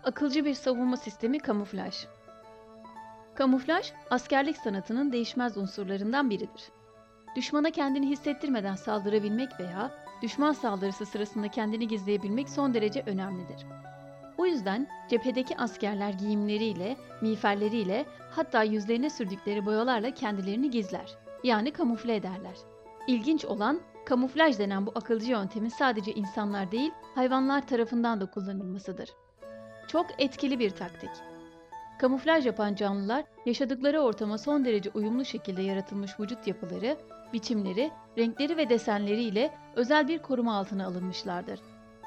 Akılcı bir savunma sistemi kamuflaj. Kamuflaj, askerlik sanatının değişmez unsurlarından biridir. Düşmana kendini hissettirmeden saldırabilmek veya düşman saldırısı sırasında kendini gizleyebilmek son derece önemlidir. Bu yüzden cephedeki askerler giyimleriyle, miğferleriyle, hatta yüzlerine sürdükleri boyalarla kendilerini gizler, yani kamufle ederler. İlginç olan, kamuflaj denen bu akılcı yöntemin sadece insanlar değil, hayvanlar tarafından da kullanılmasıdır. Çok etkili bir taktik. Kamuflaj yapan canlılar, yaşadıkları ortama son derece uyumlu şekilde yaratılmış vücut yapıları, biçimleri, renkleri ve desenleriyle özel bir koruma altına alınmışlardır.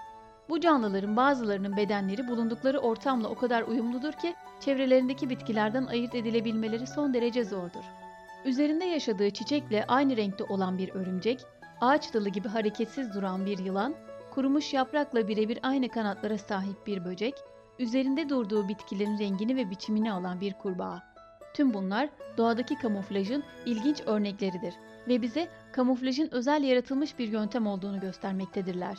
Bu canlıların bazılarının bedenleri bulundukları ortamla o kadar uyumludur ki, çevrelerindeki bitkilerden ayırt edilebilmeleri son derece zordur. Üzerinde yaşadığı çiçekle aynı renkte olan bir örümcek, ağaç dalı gibi hareketsiz duran bir yılan, kurumuş yaprakla birebir aynı kanatlara sahip bir böcek, üzerinde durduğu bitkilerin rengini ve biçimini alan bir kurbağa. Tüm bunlar doğadaki kamuflajın ilginç örnekleridir ve bize kamuflajın özel yaratılmış bir yöntem olduğunu göstermektedirler.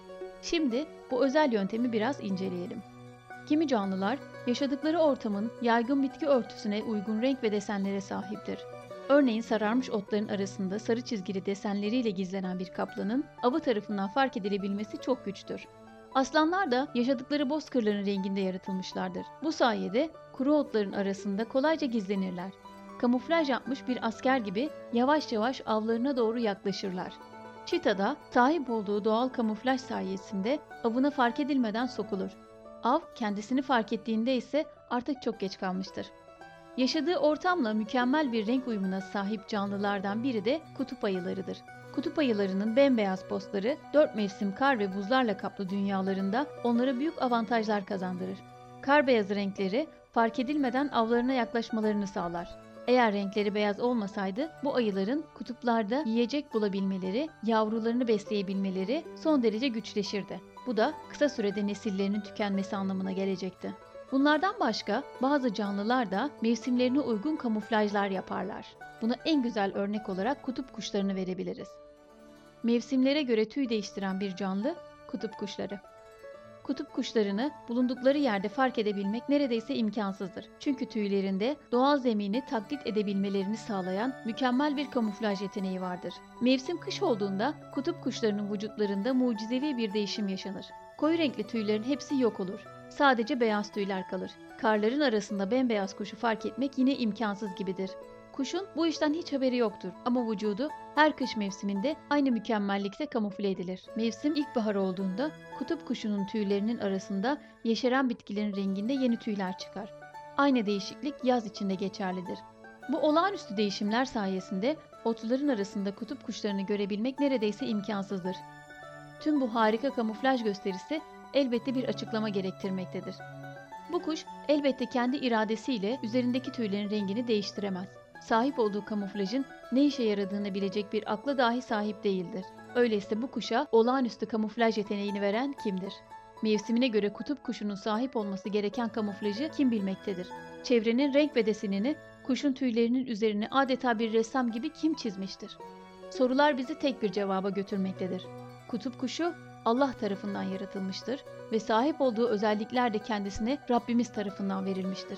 Şimdi bu özel yöntemi biraz inceleyelim. Kimi canlılar yaşadıkları ortamın yaygın bitki örtüsüne uygun renk ve desenlere sahiptir. Örneğin sararmış otların arasında sarı çizgili desenleriyle gizlenen bir kaplanın avı tarafından fark edilebilmesi çok güçtür. Aslanlar da yaşadıkları bozkırların renginde yaratılmışlardır. Bu sayede kuru otların arasında kolayca gizlenirler. Kamuflaj yapmış bir asker gibi yavaş yavaş avlarına doğru yaklaşırlar. Çita da sahip olduğu doğal kamuflaj sayesinde avına fark edilmeden sokulur. Av kendisini fark ettiğinde ise artık çok geç kalmıştır. Yaşadığı ortamla mükemmel bir renk uyumuna sahip canlılardan biri de kutup ayılarıdır. Kutup ayılarının bembeyaz postları 4 mevsim kar ve buzlarla kaplı dünyalarında onlara büyük avantajlar kazandırır. Kar beyazı renkleri fark edilmeden avlarına yaklaşmalarını sağlar. Eğer renkleri beyaz olmasaydı bu ayıların kutuplarda yiyecek bulabilmeleri, yavrularını besleyebilmeleri son derece güçleşirdi. Bu da kısa sürede nesillerinin tükenmesi anlamına gelecekti. Bunlardan başka bazı canlılar da mevsimlerine uygun kamuflajlar yaparlar. Buna en güzel örnek olarak kutup kuşlarını verebiliriz. Mevsimlere göre tüy değiştiren bir canlı, kutup kuşları. Kutup kuşlarını bulundukları yerde fark edebilmek neredeyse imkansızdır. Çünkü tüylerinde doğal zemini taklit edebilmelerini sağlayan mükemmel bir kamuflaj yeteneği vardır. Mevsim kış olduğunda kutup kuşlarının vücutlarında mucizevi bir değişim yaşanır. Koyu renkli tüylerin hepsi yok olur. Sadece beyaz tüyler kalır. Karların arasında bembeyaz kuşu fark etmek yine imkansız gibidir. Kuşun bu işten hiç haberi yoktur ama vücudu her kış mevsiminde aynı mükemmellikte kamufle edilir. Mevsim ilkbahar olduğunda kutup kuşunun tüylerinin arasında yeşeren bitkilerin renginde yeni tüyler çıkar. Aynı değişiklik yaz içinde geçerlidir. Bu olağanüstü değişimler sayesinde otların arasında kutup kuşlarını görebilmek neredeyse imkansızdır. Tüm bu harika kamuflaj gösterisi elbette bir açıklama gerektirmektedir. Bu kuş elbette kendi iradesiyle üzerindeki tüylerin rengini değiştiremez. Sahip olduğu kamuflajın ne işe yaradığını bilecek bir akla dahi sahip değildir. Öyleyse bu kuşa olağanüstü kamuflaj yeteneğini veren kimdir? Mevsimine göre kutup kuşunun sahip olması gereken kamuflajı kim bilmektedir? Çevrenin renk ve desenini kuşun tüylerinin üzerine adeta bir ressam gibi kim çizmiştir? Sorular bizi tek bir cevaba götürmektedir. Kutup kuşu Allah tarafından yaratılmıştır ve sahip olduğu özellikler de kendisine Rabbimiz tarafından verilmiştir.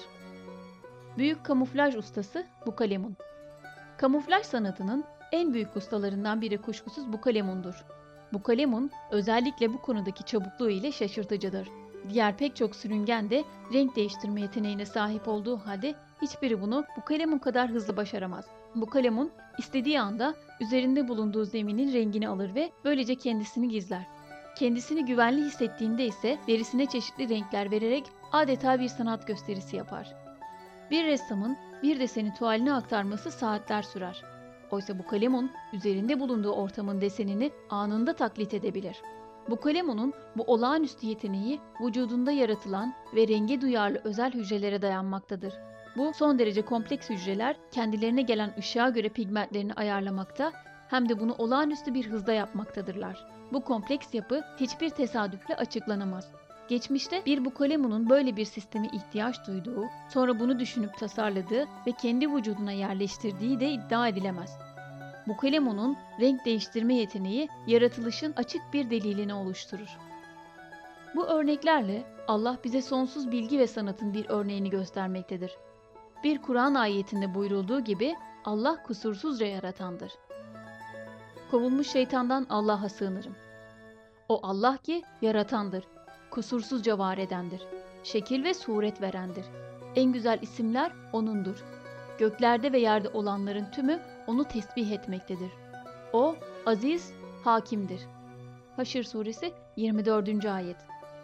Büyük kamuflaj ustası Bukalemun. Kamuflaj sanatının en büyük ustalarından biri kuşkusuz Bukalemun'dur. Bukalemun özellikle bu konudaki çabukluğu ile şaşırtıcıdır. Diğer pek çok sürüngen de renk değiştirme yeteneğine sahip olduğu halde hiçbiri bunu Bukalemun kadar hızlı başaramaz. Bukalemun istediği anda üzerinde bulunduğu zeminin rengini alır ve böylece kendisini gizler. Kendisini güvenli hissettiğinde ise derisine çeşitli renkler vererek adeta bir sanat gösterisi yapar. Bir ressamın bir deseni tuvaline aktarması saatler sürer. Oysa Bukalemun üzerinde bulunduğu ortamın desenini anında taklit edebilir. Bukalemun'un bu olağanüstü yeteneği vücudunda yaratılan ve renge duyarlı özel hücrelere dayanmaktadır. Bu son derece kompleks hücreler kendilerine gelen ışığa göre pigmentlerini ayarlamakta hem de bunu olağanüstü bir hızda yapmaktadırlar. Bu kompleks yapı hiçbir tesadüfle açıklanamaz. Geçmişte bir Bukalemun'un böyle bir sisteme ihtiyaç duyduğu, sonra bunu düşünüp tasarladığı ve kendi vücuduna yerleştirdiği de iddia edilemez. Bukalemun'un renk değiştirme yeteneği yaratılışın açık bir delilini oluşturur. Bu örneklerle Allah bize sonsuz bilgi ve sanatın bir örneğini göstermektedir. Bir Kur'an ayetinde buyurulduğu gibi Allah kusursuzca yaratandır. Kovulmuş şeytandan Allah'a sığınırım. O Allah ki yaratandır, kusursuzca var edendir, şekil ve suret verendir. En güzel isimler O'nundur. Göklerde ve yerde olanların tümü O'nu tesbih etmektedir. O aziz, hakimdir. Haşr suresi 24. ayet.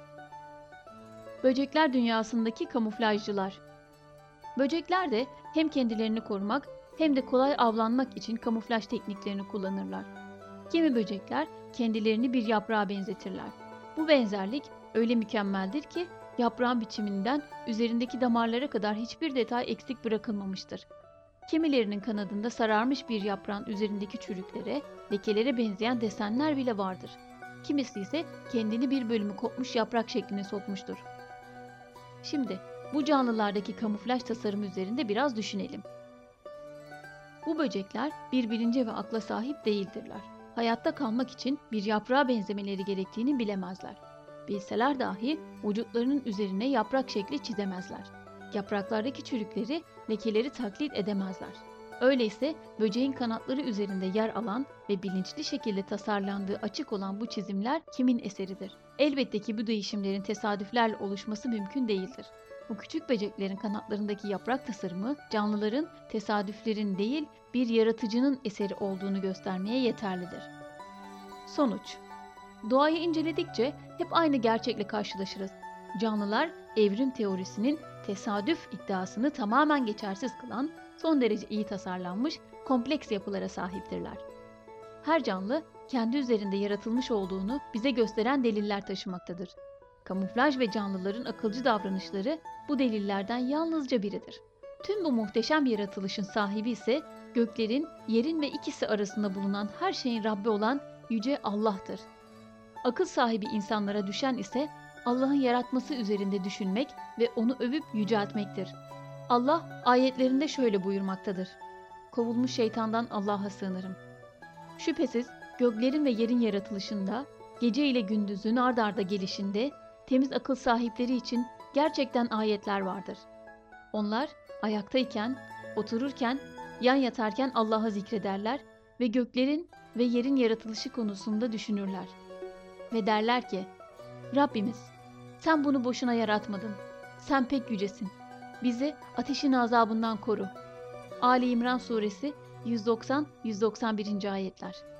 Böcekler dünyasındaki kamuflajcılar. Böcekler de hem kendilerini korumak hem de kolay avlanmak için kamuflaj tekniklerini kullanırlar. Kimi böcekler kendilerini bir yaprağa benzetirler. Bu benzerlik öyle mükemmeldir ki yaprağın biçiminden üzerindeki damarlara kadar hiçbir detay eksik bırakılmamıştır. Kimilerinin kanadında sararmış bir yaprağın üzerindeki çürüklere, lekelere benzeyen desenler bile vardır. Kimisi ise kendini bir bölümü kopmuş yaprak şekline sokmuştur. Şimdi bu canlılardaki kamuflaj tasarımı üzerinde biraz düşünelim. Bu böcekler bir bilince ve akla sahip değildirler. Hayatta kalmak için bir yaprağa benzemeleri gerektiğini bilemezler. Bilseler dahi vücutlarının üzerine yaprak şekli çizemezler. Yapraklardaki çürükleri, lekeleri taklit edemezler. Öyleyse böceğin kanatları üzerinde yer alan ve bilinçli şekilde tasarlandığı açık olan bu çizimler kimin eseridir? Elbette ki bu değişimlerin tesadüflerle oluşması mümkün değildir. Bu küçük böceklerin kanatlarındaki yaprak tasarımı canlıların tesadüflerin değil bir yaratıcının eseri olduğunu göstermeye yeterlidir. Sonuç: doğayı inceledikçe hep aynı gerçekle karşılaşırız. Canlılar evrim teorisinin tesadüf iddiasını tamamen geçersiz kılan, son derece iyi tasarlanmış, kompleks yapılara sahiptirler. Her canlı kendi üzerinde yaratılmış olduğunu bize gösteren deliller taşımaktadır. Kamuflaj ve canlıların akılcı davranışları bu delillerden yalnızca biridir. Tüm bu muhteşem yaratılışın sahibi ise göklerin, yerin ve ikisi arasında bulunan her şeyin Rabbi olan Yüce Allah'tır. Akıl sahibi insanlara düşen ise Allah'ın yaratması üzerinde düşünmek ve O'nu övüp yüceltmektir. Allah ayetlerinde şöyle buyurmaktadır: kovulmuş şeytandan Allah'a sığınırım. Şüphesiz göklerin ve yerin yaratılışında, gece ile gündüzün ard arda gelişinde, temiz akıl sahipleri için gerçekten ayetler vardır. Onlar ayaktayken, otururken, yan yatarken Allah'ı zikrederler ve göklerin ve yerin yaratılışı konusunda düşünürler. Ve derler ki, Rabbimiz, sen bunu boşuna yaratmadın. Sen pek yücesin. Bizi ateşin azabından koru. Ali İmran suresi 190-191. ayetler.